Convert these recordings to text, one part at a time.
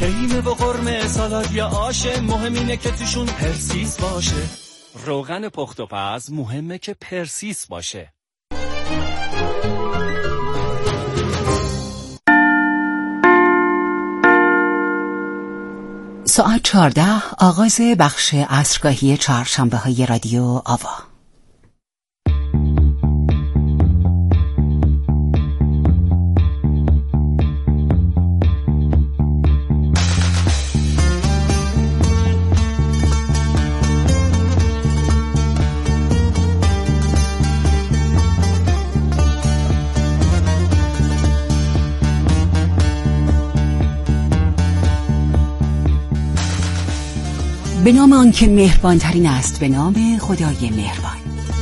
قیمه و قرمه سالاد یا آشه، مهم اینه که توشون پرسیس باشه. روغن پخت و پز مهمه که پرسیس باشه. ساعت 14 آغاز بخش عصرگاهی چهارشنبه‌های رادیو آوا. به نام آن که مهربان ترین است، به نام خدای مهربان.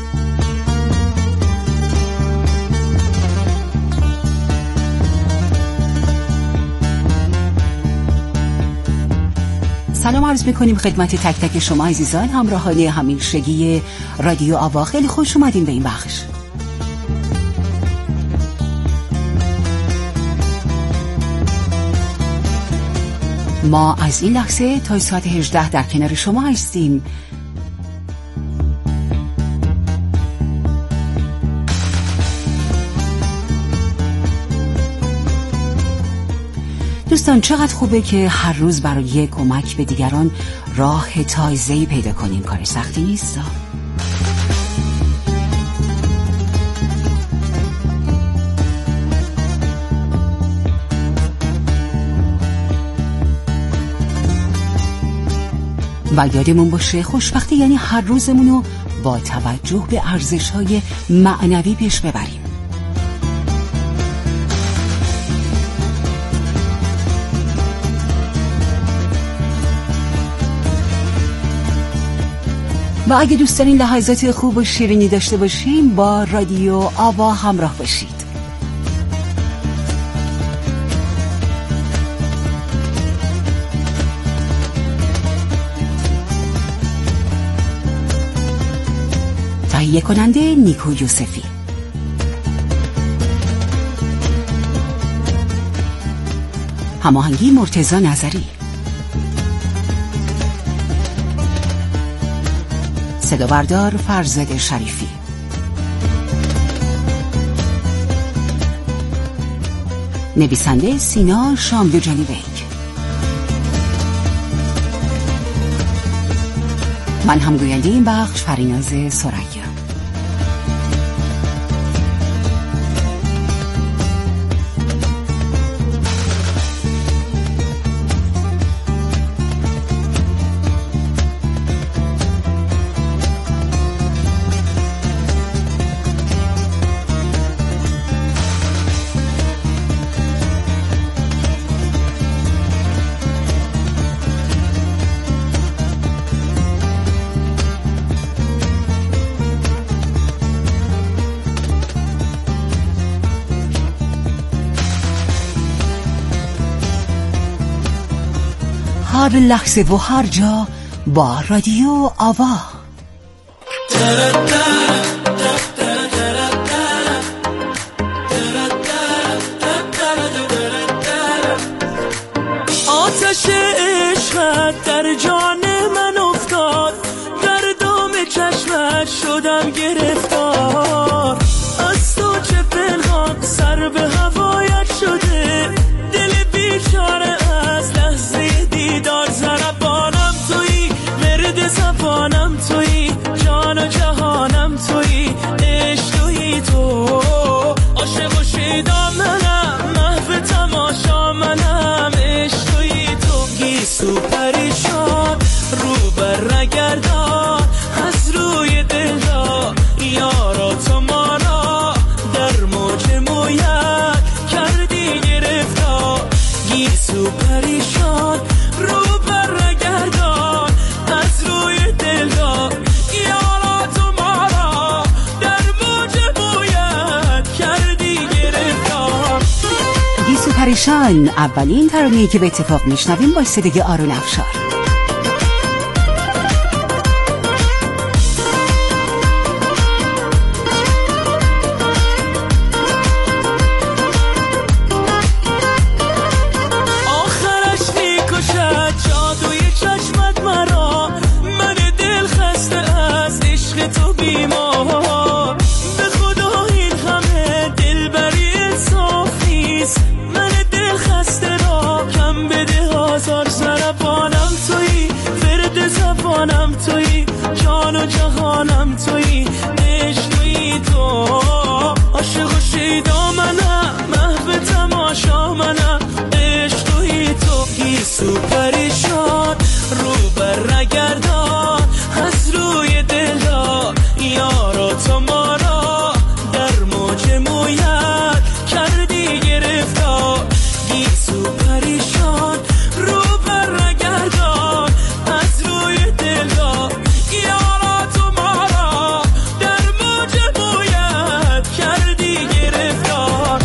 سلام عرض می‌کنیم خدمت تک تک شما عزیزان همراهان همیشگی رادیو آوا. خیلی خوش اومدین به این بخش. ما از این لحظه تا ساعت 18 در کنار شما هستیم. دوستان چقدر خوبه که هر روز برای کمک به دیگران راه تازه‌ای پیدا کنیم. کار سختی نیست. و یادمون باشه خوشبختی یعنی هر روزمونو با توجه به ارزش‌های معنوی پیش ببریم. و اگه دوست دارین لحظات خوب و شیرینی داشته باشیم با رادیو آوا همراه باشید. تهیه کننده نیکو یوسفی. هماهنگی مرتضی نظری. صدا بردار فرزاد شریفی. نویسنده سینا شاملوجانی بیگ. من هم گوینده این بخش فریناز سریا. هر لحظه و هر جا با رادیو آوا. آتش عشقت در جان من افتاد، در دام چشمت شدم گرفتار. از تو چه پنهان سر به هوایت شده، دل بیچاره از لحظه دیدار. زربانم تویی، مرد زبانم تویی، جان و جهانم تویی، عشق تویی تو. عاشق و شیدا منم، محو تماشا منم، عشق تویی تو. گیسو پریشان رو بر نگردان، از روی دل را یارا تو ما را در موج مویت کردی گرفتار. گیسو پریشان رو بر نگردان، از روی دل را یارا تو ما را در موج مویت کردی گرفتار. گیسو پریشان اولین ترانه‌ای که به اتفاق میشنویم با صدای آرون افشار. آخرش نیکو جان بده آزار سربانم تویی، فرد زبانم تویی، جان و جهانم تویی، عشق تویی تو. عاشق و شیدا منم، محو تماشا منم، عشق تویی تو. گیسو پریشان رو بر نگردان، از روی دلدار یارا تو ما را در موج مویت کردی گرفتار. گیسو پریشان رو بر نگردان، از روی دلدار یارا تو ما را در موج مویت کردی گرفتار.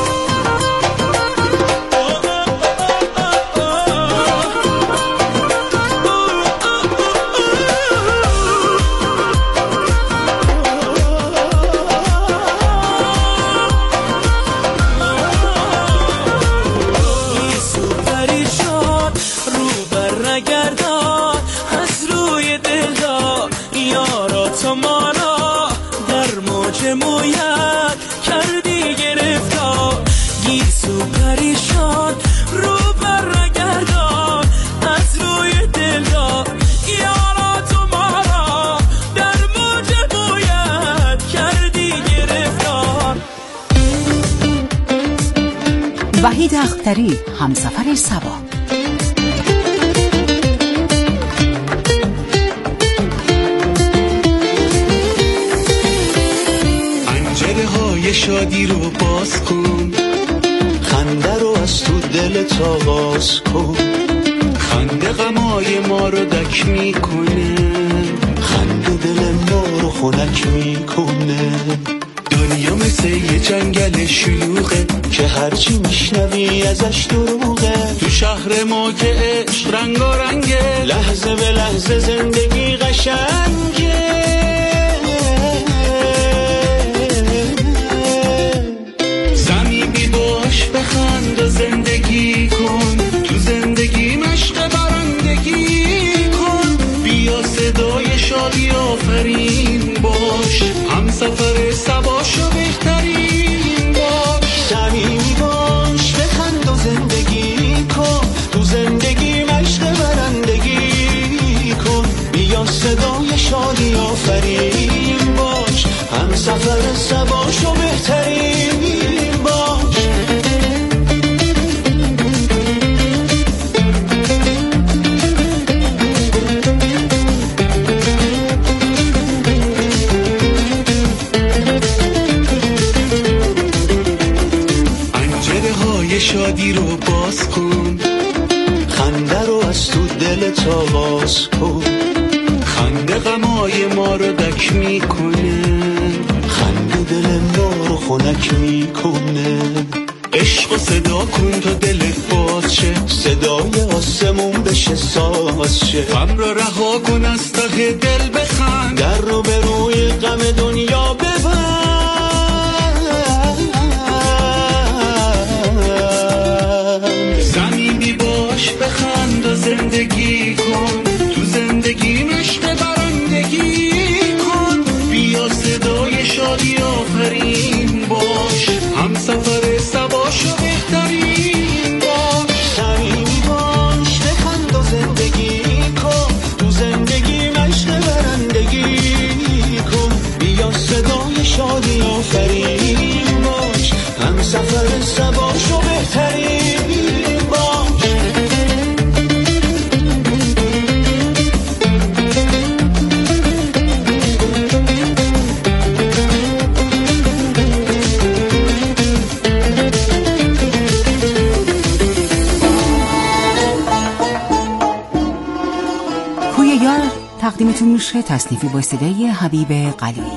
مویت کردی گرفتار. گیسو پریشان رو بر نگردان، از روی دلدار یارا تو ما را در موج مویت کردی گرفتار. وحید اختری، همسفر صبا. شادی رو باز کن، خنده رو از تو دلت آغاز کن. خنده غمای ما رو دک میکنه، خنده دل ما رو خنک میکنه. دنیا مثل یه جنگل شلوغه که هرچی میشنوی ازش دروغه. تو شهر ما که عشق رنگارنگه، لحظه به لحظه زندگی قشنگه. بخند و زندگی کن، تو زندگی مشق برندگی کن. بیا صدای شادی آفرین باش، هم سفر سباشو بهترین باش. صمیمی باش، بخند و زندگی کن، تو زندگی مشق برندگی کن. بیا صدای شادی آفرین باش، هم سفر سباشو بهترین باش. شادی رو باز کن، خنده رو از تو دلت آغاز کن. خنده غمای ما رو دک میکنه، خنده دل ما رو خنک میکنه. عشق و صدا کن تا دلت باز شه، صدای آسمون بشه ساز شه. غم رو رها کن از ته دل بخند، در رو به روی غم دنیا ببند. صمیمی باش، بخند و زندگی کن، تو زندگی مشق برندگی کن. بیا صدای شادی آفرین باش، هم سفر سباشو بهترین باش. صمیمی باش، بخند و زندگی کن، تو زندگی مشق برندگی کن. بیا صدای شادی آفرین باش، هم سفر سباشو بهترین باش. کوی یار تقدیمتون میشه، تصنیفی با صدای حبیب قلیلی.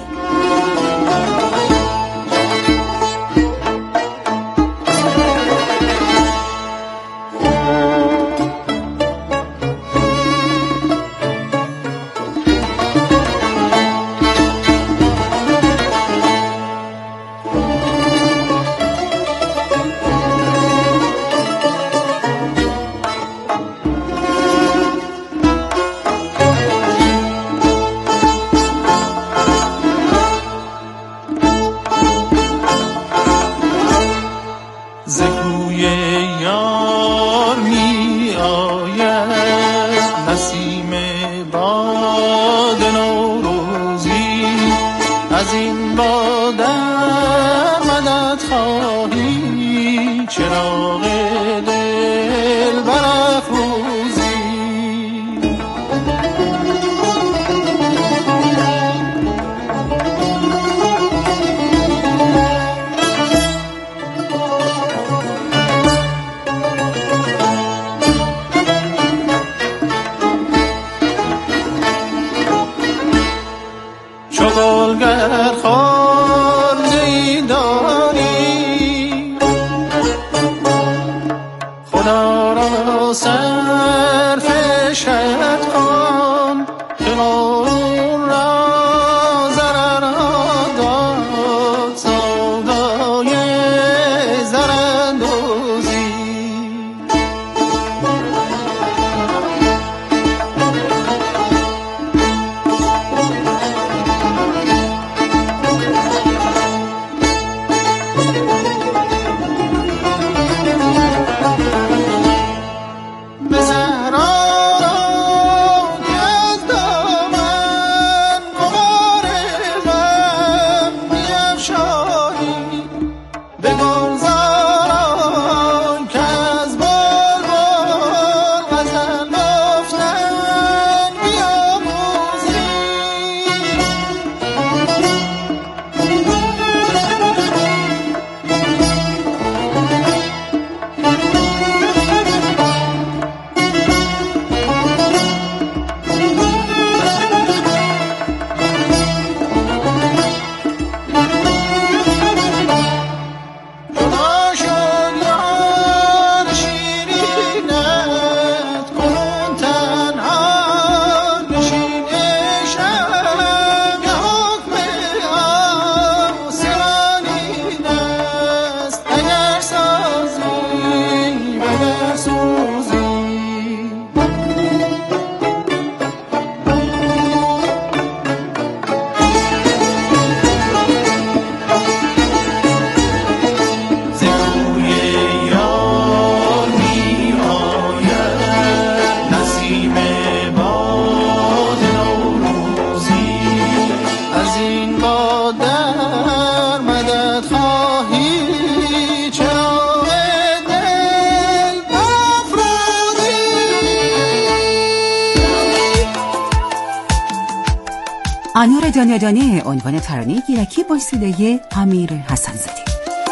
انار دانه دانه عنوان ترانه گیلکی با صدای امیر حسن‌زاده.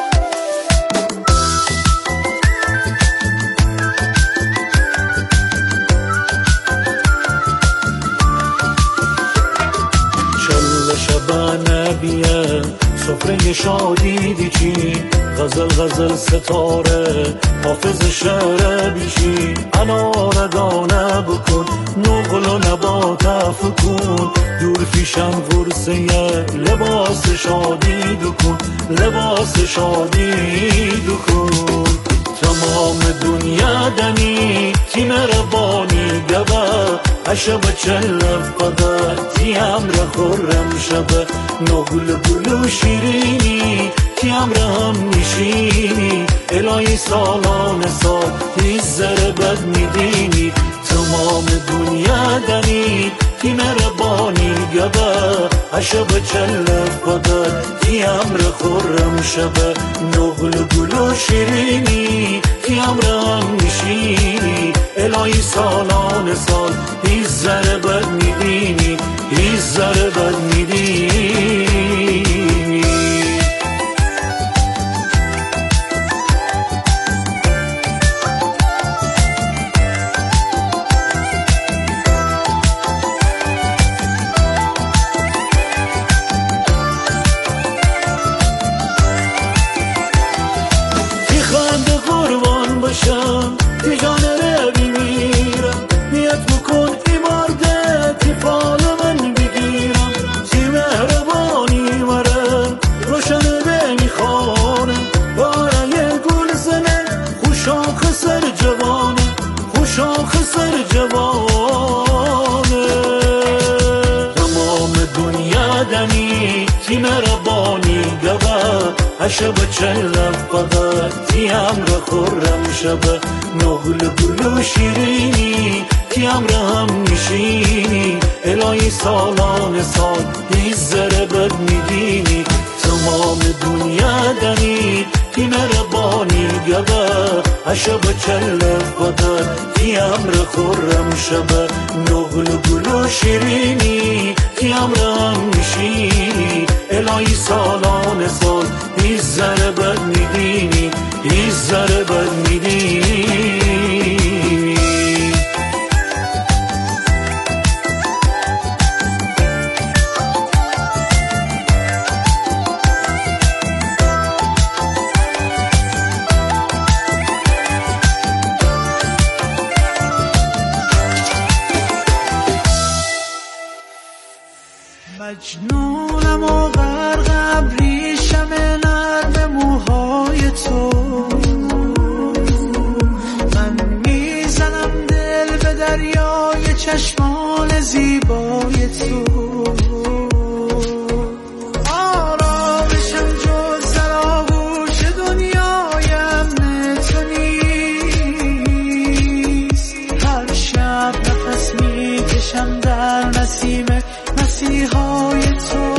چل شبانه بیه سفره شادی دیچی غزل غزل ستاره حافظ شعر بیشی انار دانه بکن نقل و نبات افکن دور پیشم ورسه لباس شادی دکن لباس شادی دکن تمام دنیا دنی تیم ربانی گبه عشب چلف قدر تیم را خورم شبه نقل گلو شیرینی تیم را هم نشینی الهی سالان سال هیچ ذره بد میدینی تمام دنیا دنی تیم ربانی گبه عشب چلف قدر تیم را خورم شبه نقل گلو شیرینی تیم را هم نشینی الهی سالان سال هیچ ذره بد میدینی هیچ ذره بد میدینی تی جانه بمیرم نیت بکن ای مرده تی فال من بگیرم تی مهربانی مرم روشن بمیخانم باره گل زنه خوشاخ سر جوانه خوشاخ سر جوانه تمام دنیا دنی تی مهربانی گوه عشب چلف قدر تیم را خورم شبه نقل گلو شیرینی تیم را هم نشینی الهی سالان سال هیچ ذره بد میدینی تمام دنیا دنی تیم ربانی گبه عشب چلف قدر تیم را خورم شبه نقل گلو شیرینی تیم را هم نشینی الهی سالان سال هیچ ذره بد میدینی هیچ ذره بد میدینی مجنونم و غرقم ریشم نرم موهای تو من میزنم دل به دریای چشمان زیبای تو آرامشم جز در آغوش دنیای امن تو نیست هر شب نفس میکشم در نسیم مسیحای تو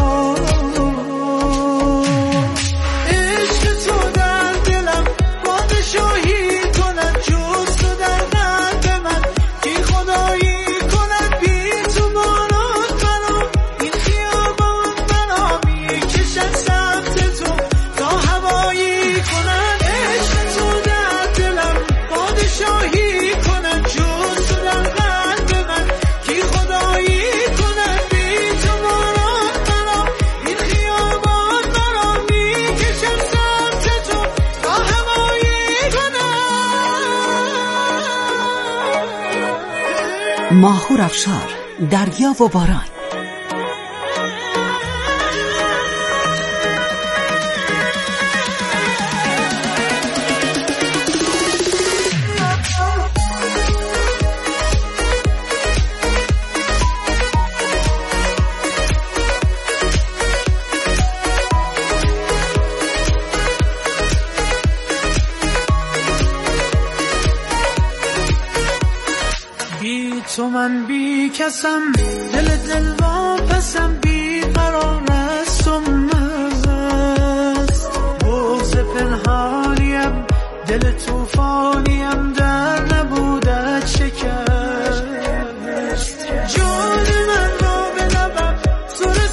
عشق تو در دلم پادشاهی کند جز تو در قلب من کی خدایی کند بی تو باران مرا این خیابان مرا میکشد سمت تو تا هوایی کند عشق تو در دلم پادشاهی کند جز تو در قلب من کی خدایی ماهور افشار دریا و باران. تو من بی کسم دل واپسم بی قرار است و مست بغض پنهانیم دل توفانیم در نبودت شکست جان من را به لبم سر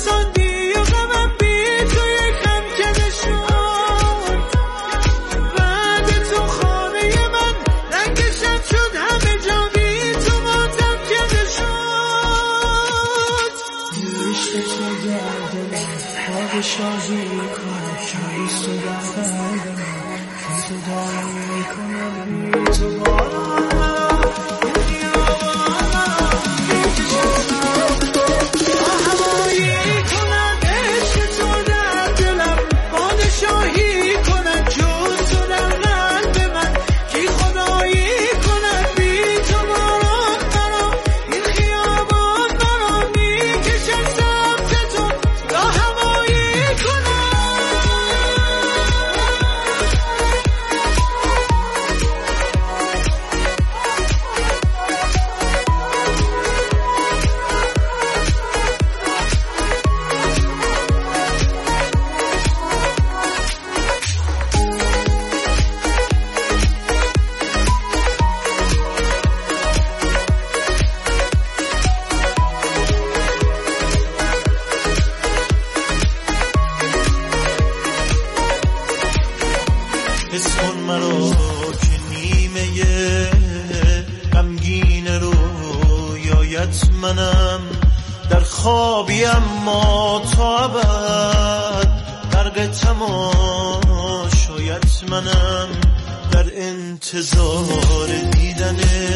شاید منم در خوابی اما تا ابد غرق تماشایت منم در انتظار دیدن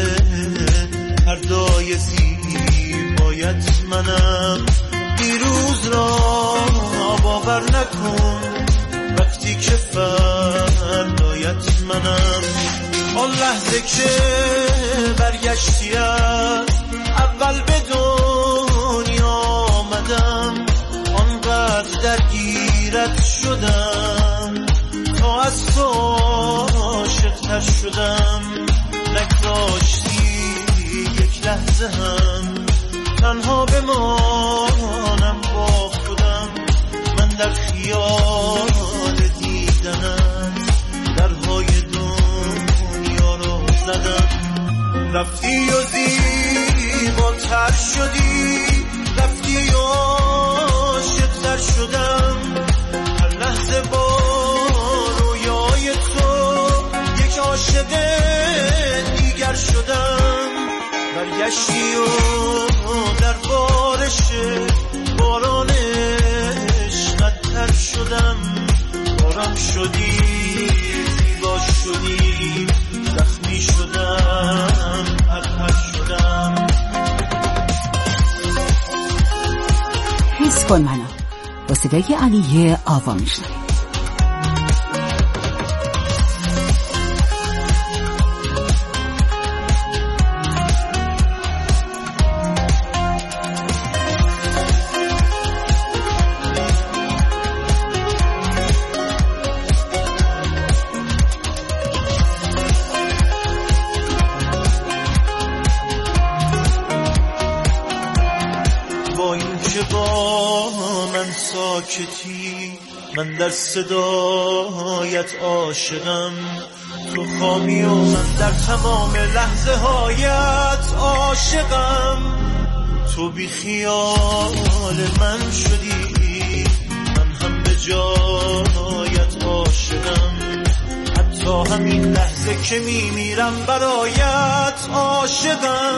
فردای زیبایت منم دیروز را باور نکن وقتی که فردایت منم آن لحظه که برگشتی از اول به دنیا آمدم آنقدر درگیرت شدم تا از تو عاشق‌تر شدم نگذاشتی یک لحظه هم تنها بمانم با خودم من در خیال دیدنم درهای دنیا رو زدم رفتی و زیباتر شدی رفتی و عاشق‌تر شدم هر لحظه با رویای تو یک عاشق دیگر شدم برگشتی و در بارش باران عشقت تر شدم باران شدی زیبا شدی زخمی شدم پرپر شدم حس کن منو با صدای علی آوا میشنویم. من در صدایت عاشقم تو خامی و من در تمام لحظه هایت عاشقم تو بی خیال من شدی من هم به جایت عاشقم حتی همین لحظه که میمیرم برایت عاشقم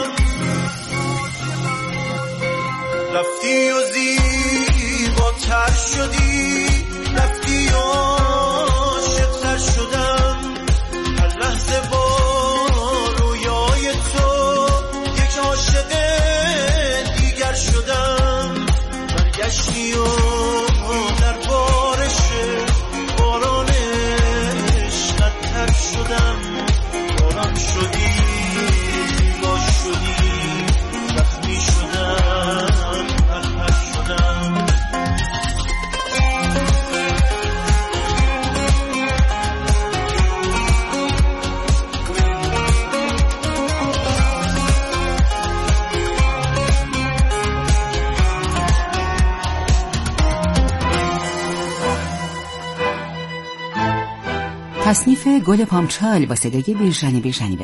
رفتی و زیباتر شدی رفتی و عاشق‌تر شدم هر لحظه با رویای تو یک عاشق دیگر شدم برگشتی و در بارش باران عشقت تر شدم باران شدی زیبا شدی زخمی شدم پرپر شدم تصنیف گل پامچال با صدای بیژن بشنویم.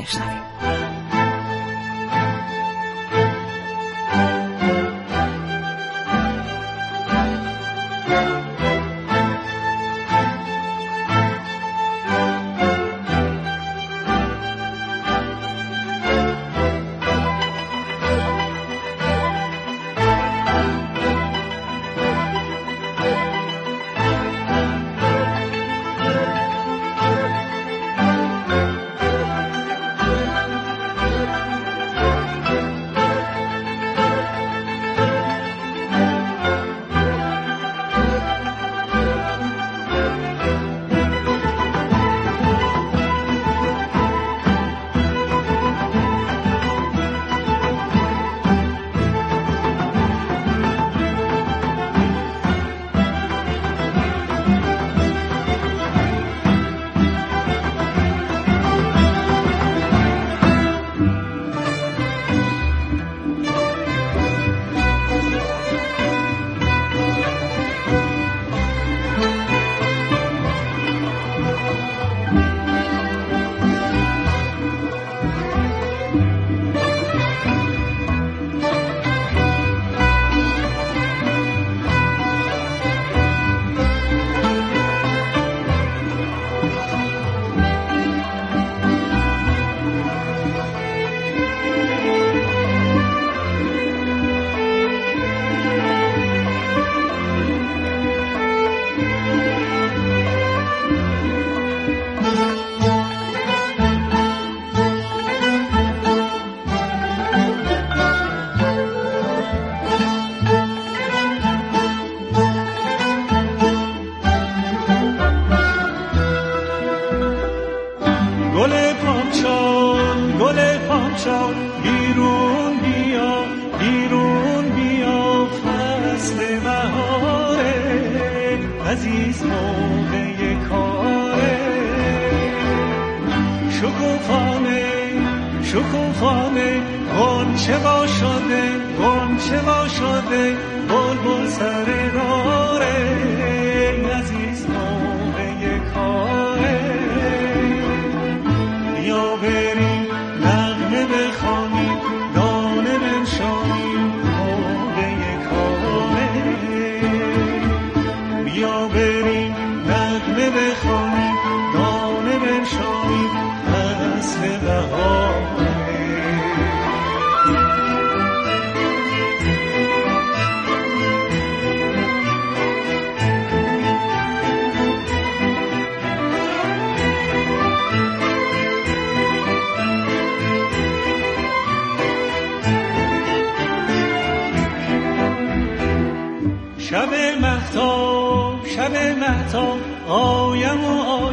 عزیز موقع کاره شکوفانه غنچه وا شده بلبل سر داره عزیز موقع کاره بیا بریم نغمه بخوانیم دانه بنشانیم موقع کاره بیا بریم نغمه بخوانیم دانه بنشانیم فصل بهاره شب مهتاب آیم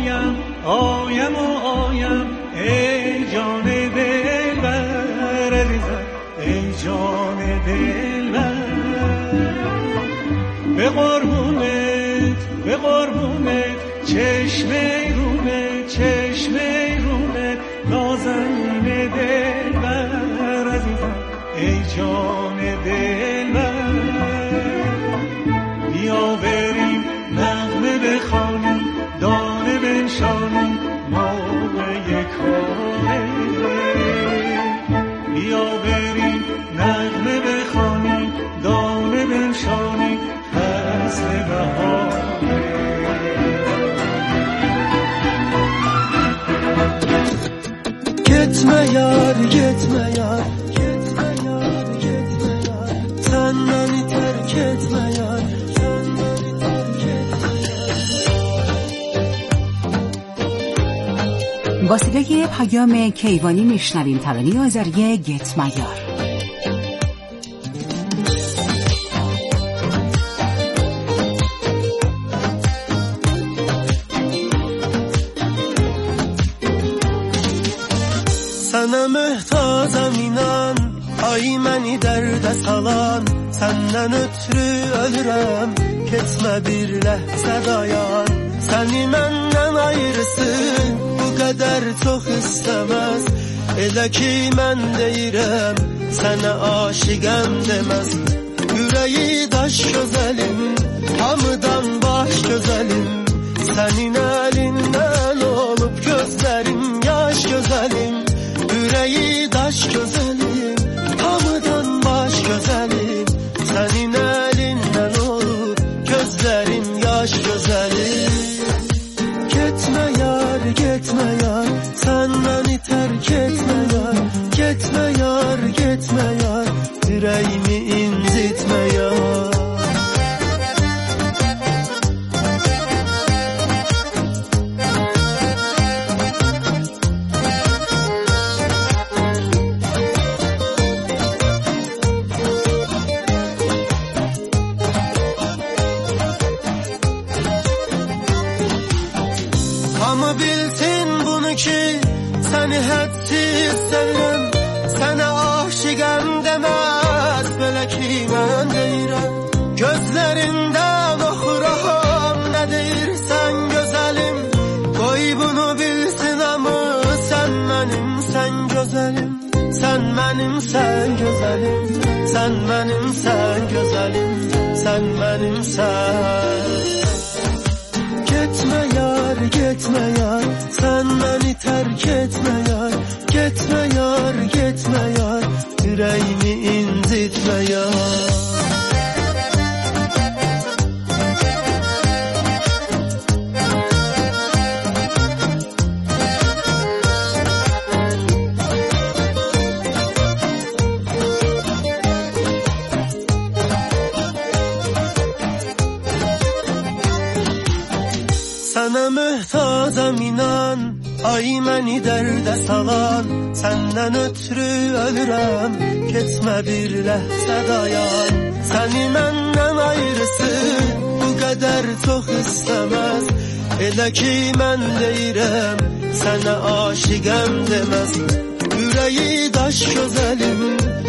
ای جان دلبر عزیزم ای جان دلبر به قربونت چشمه رونه نازنین دلبر عزیزم ای جان دلبر بیا بریم نغمه بخوانیم دانه بنشانیم موقع کاره بیا بریم نغمه بخوانیم دانه بنشانیم فصل بهاره Gitme yar sen beni terk etme yar با صدای پیام کیوانی میشنویم ترانه آذری گتمه یار. Sana mühtazam inan ay məni dərdə salan səndən ötürü ölürəm ketmə bir ləhzə dayan səni məndən ayırsın bu qədər çox istəməz elə ki mən deyirəm sənə aşiqəm deməz ürəyi daş gözəlim hamıdan baş gözəlim sənin əlindən olub gözlərim yaş gözəlim yüreği daş güzelim hamıdan baş güzelim senin elinden olur gözlerin yaş güzelim gitme yar sen beni terk etme yar gitme yar yüreğimi incitme yar Ama bilsin bunu ki seni hədsiz sevirəm Sənə aşiqəm deməz belə ki mən deyirəm Gözlərindən oxuram nə deyirsən gözəlim Qoy bunu bilsin ama sən mənim sən gözəlim Sən mənim sən gözəlim Sən mənim sən gözəlim Sən mənim sən Gitme yar sen beni terk etme yar gitme yar yüreğimi incitme yar Sana mühtazam inan ay məni dərdə salan Səndən ötürü ölürəm Ketmə bir ləhzə dayan Səni məndən ayırsın Bu qədər çox istəməz Elə ki mən deyirəm Sənə aşiqəm deməz Yüreği daş gözəlim